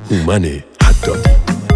هومن حدادی.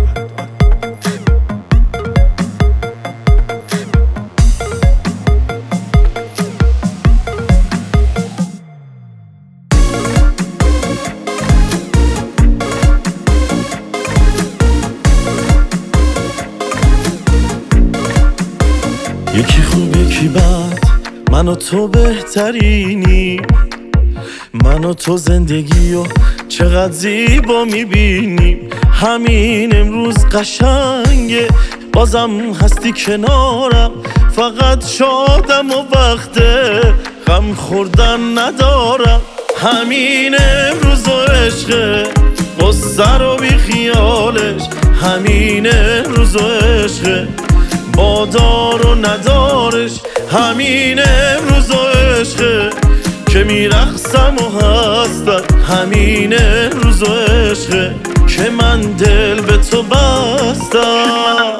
یکی خوب یکی بد، من و تو بهترینی، من و تو زندگی و چقدر زیبا میبینیم. همین امروز قشنگه، بازم هستی کنارم، فقط شادم و وقت غم خوردن ندارم. همین امروز و عشقه، قصه رو بی خیالش، همین امروز و عشقه، با دار و ندارش. همین امروز و عشقه که میرقصم و هستم، همین امروز و عشقه که من دل به تو بستم.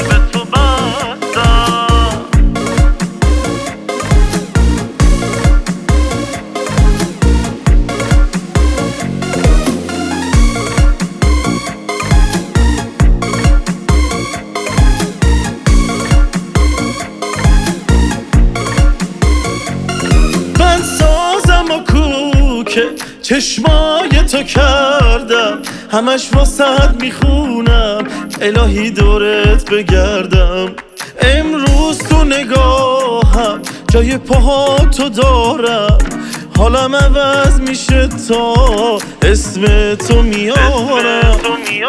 سازم و کوکه چشمای تو کردم، همش واسد میخونم الهی دورت بگردم. امروز تو نگاهم جای پاهاتو دارم، حالم عوض میشه تا اسم تو میارم.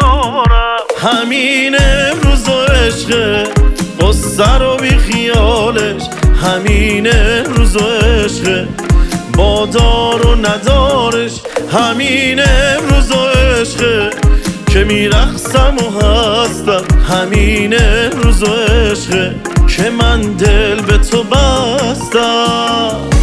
همین امروز و عشقه، قصه رو بی خیالش، همین امروز و عشقه، با دار و ندارش. همین امروز و عشقه که میرقصم و هستم، همین امروز و عشقه که من دل به تو بستم.